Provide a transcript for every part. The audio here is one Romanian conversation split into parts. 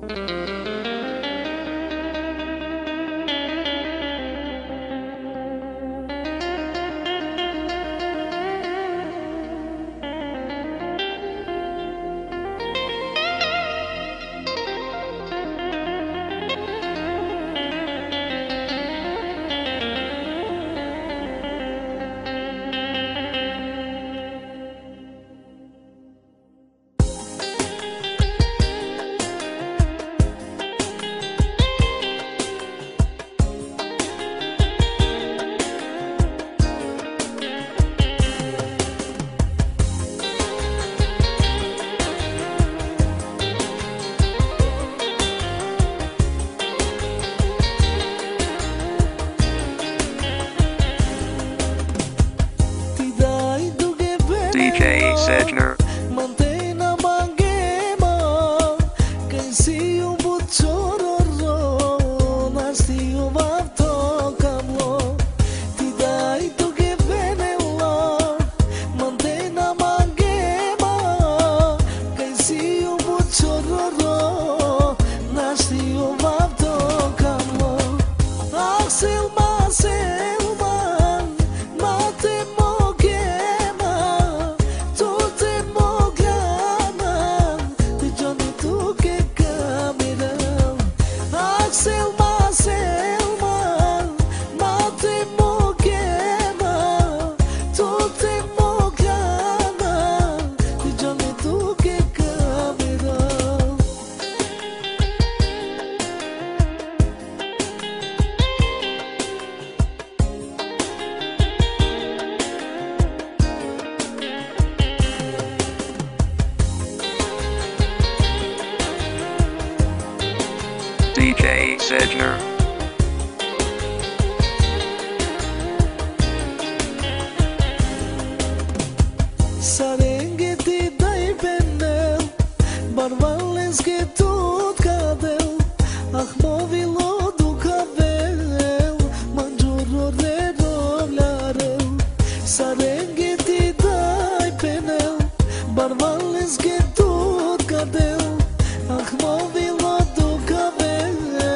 DJ Sedgner. Mantei na manguema, quem se o buchororo, nasci o vato camlo, ti dai tu che venello. Mantei na manguema, quem se o buchororo, nasci o vato camlo. Axel Selman, mate DJ Sedgner. Serengeti dai benel, barvales que tut cadel, ahmovilo du cabel, manjuro de doblarel. Serengeti dai benel, barvales que tut cadel, ahmovilo du cabel.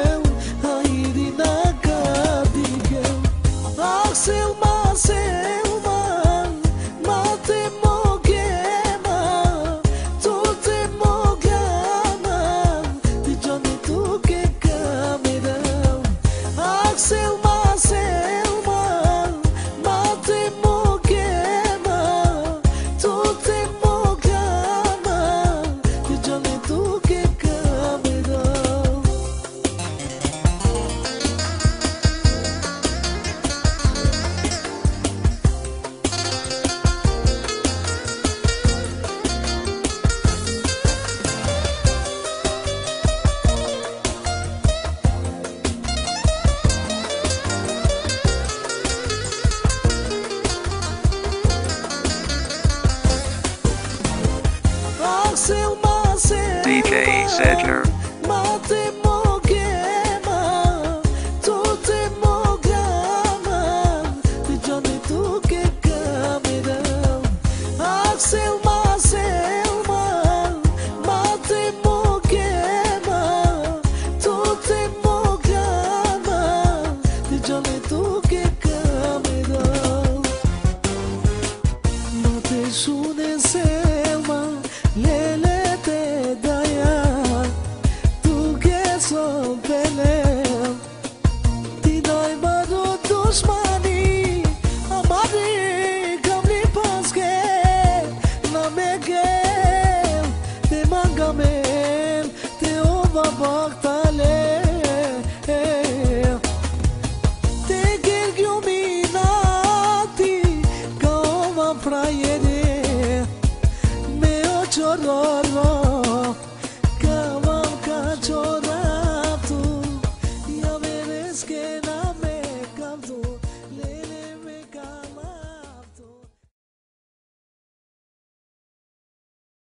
Selman, mate mogema, tu te mogama, di giorni tu che camiram. Selman, mate mogema, tu te mogama, di giorni tu che camiram. DJ Sedgner.